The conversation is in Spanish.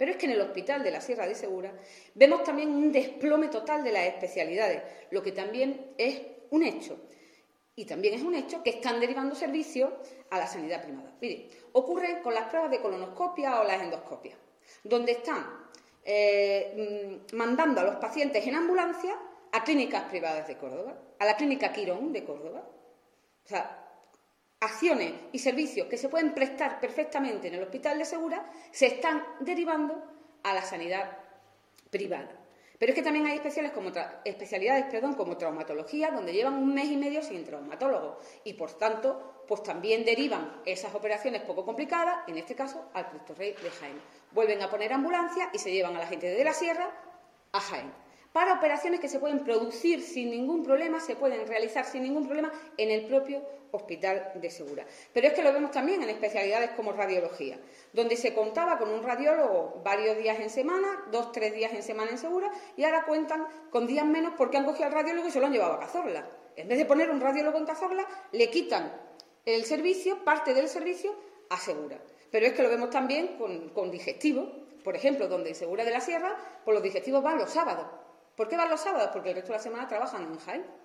Pero es que en el Hospital de la Sierra de Segura vemos también un desplome total de las especialidades, lo que también es un hecho. Y también es un hecho que están derivando servicios a la sanidad privada. Mire, ocurre con las pruebas de colonoscopia o las endoscopias, donde están mandando a los pacientes en ambulancia a clínicas privadas de Córdoba, a la clínica Quirón de Córdoba. O sea, acciones y servicios que se pueden prestar perfectamente en el Hospital de Segura se están derivando a la sanidad privada. Pero es que también hay especialidades como traumatología, donde llevan 1 mes y medio sin traumatólogo y, por tanto, pues también derivan esas operaciones poco complicadas, en este caso, al Cristo Rey de Jaén. Vuelven a poner ambulancia y se llevan a la gente de la Sierra a Jaén. Para operaciones que se pueden producir sin ningún problema, se pueden realizar sin ningún problema en el propio Hospital de Segura. Pero es que lo vemos también en especialidades como radiología, donde se contaba con un radiólogo varios días en semana, 2 o 3 días en semana en Segura, y ahora cuentan con días menos porque han cogido al radiólogo y se lo han llevado a Cazorla. En vez de poner un radiólogo en Cazorla, le quitan el servicio, parte del servicio, a Segura. Pero es que lo vemos también con digestivos, por ejemplo, donde en Segura de la Sierra, pues los digestivos van los sábados. ¿Por qué van los sábados? Porque el resto de la semana trabajan en Jaén.